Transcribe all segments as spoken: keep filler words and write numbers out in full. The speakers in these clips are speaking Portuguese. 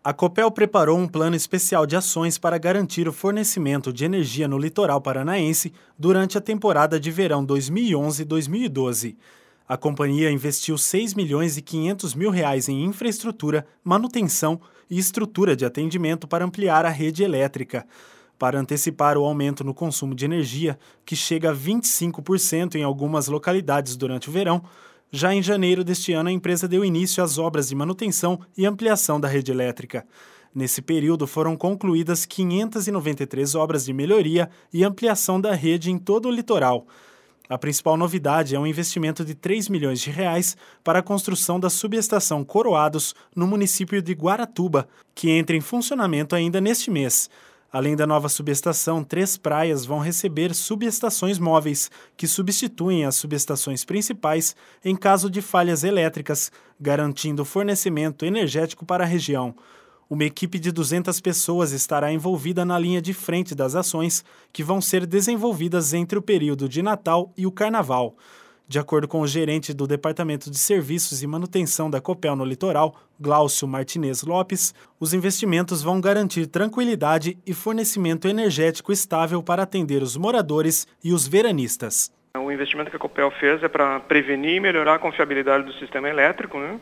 A Copel preparou um plano especial de ações para garantir o fornecimento de energia no litoral paranaense durante a temporada de verão dois mil e onze a dois mil e doze. A companhia investiu seis milhões e quinhentos mil reais em infraestrutura, manutenção e estrutura de atendimento para ampliar a rede elétrica. Para antecipar o aumento no consumo de energia, que chega a vinte e cinco por cento em algumas localidades durante o verão, já em janeiro deste ano, a empresa deu início às obras de manutenção e ampliação da rede elétrica. Nesse período, foram concluídas quinhentas e noventa e três obras de melhoria e ampliação da rede em todo o litoral. A principal novidade é um investimento de três milhões de reais para a construção da subestação Coroados, no município de Guaratuba, que entra em funcionamento ainda neste mês. Além da nova subestação, três praias vão receber subestações móveis, que substituem as subestações principais em caso de falhas elétricas, garantindo fornecimento energético para a região. Uma equipe de duzentas pessoas estará envolvida na linha de frente das ações, que vão ser desenvolvidas entre o período de Natal e o Carnaval. De acordo com o gerente do Departamento de Serviços e Manutenção da Copel no Litoral, Glaucio Martinez Lopes, os investimentos vão garantir tranquilidade e fornecimento energético estável para atender os moradores e os veranistas. O investimento que a Copel fez é para prevenir e melhorar a confiabilidade do sistema elétrico, né?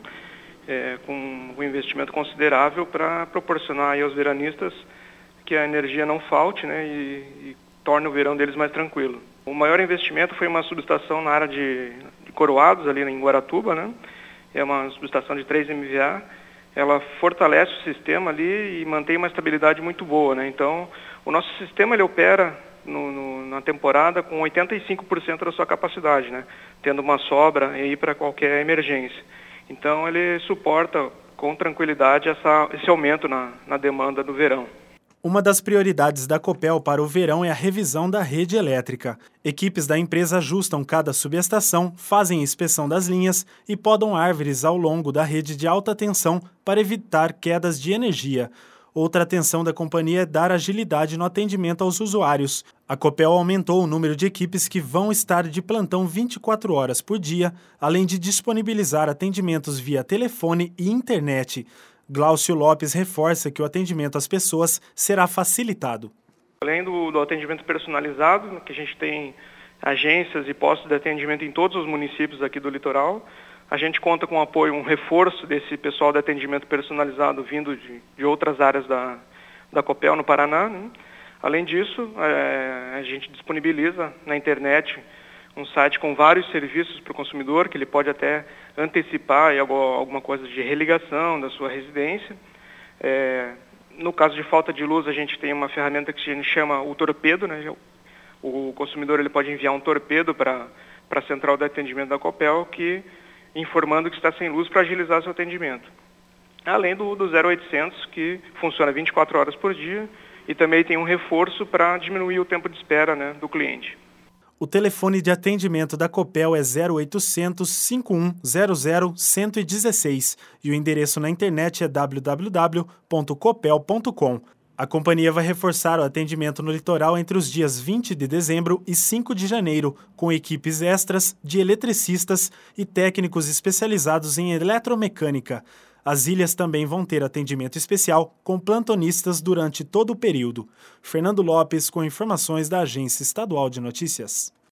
É, com um investimento considerável para proporcionar aí aos veranistas que a energia não falte, né? e, e torne o verão deles mais tranquilo. O maior investimento foi uma subestação na área de, de Coroados, ali em Guaratuba, né? É uma subestação de três M V A. Ela fortalece o sistema ali e mantém uma estabilidade muito boa, né? Então, o nosso sistema ele opera no, no, na temporada com oitenta e cinco por cento da sua capacidade, né? Tendo uma sobra aí para qualquer emergência. Então, ele suporta com tranquilidade essa, esse aumento na, na demanda do verão. Uma das prioridades da Copel para o verão é a revisão da rede elétrica. Equipes da empresa ajustam cada subestação, fazem inspeção das linhas e podam árvores ao longo da rede de alta tensão para evitar quedas de energia. Outra atenção da companhia é dar agilidade no atendimento aos usuários. A Copel aumentou o número de equipes que vão estar de plantão vinte e quatro horas por dia, além de disponibilizar atendimentos via telefone e internet. Glaucio Lopes reforça que o atendimento às pessoas será facilitado. Além do, do atendimento personalizado, que a gente tem agências e postos de atendimento em todos os municípios aqui do litoral, a gente conta com apoio, um reforço desse pessoal de atendimento personalizado vindo de, de outras áreas da, da Copel no Paraná, né? Além disso, é, a gente disponibiliza na internet um site com vários serviços para o consumidor, que ele pode até antecipar alguma coisa de religação da sua residência. É, no caso de falta de luz, a gente tem uma ferramenta que a gente chama o torpedo, né? O consumidor ele pode enviar um torpedo para a central de atendimento da Copel, que, informando que está sem luz para agilizar seu atendimento. Além do, do zero oitocentos, que funciona vinte e quatro horas por dia, e também tem um reforço para diminuir o tempo de espera, né, do cliente. O telefone de atendimento da Copel é zero oitocentos, cinquenta e um zero zero, cento e dezesseis e o endereço na internet é w w w ponto copel ponto com. A companhia vai reforçar o atendimento no litoral entre os dias vinte de dezembro e cinco de janeiro, com equipes extras de eletricistas e técnicos especializados em eletromecânica. As ilhas também vão ter atendimento especial com plantonistas durante todo o período. Fernando Lopes com informações da Agência Estadual de Notícias.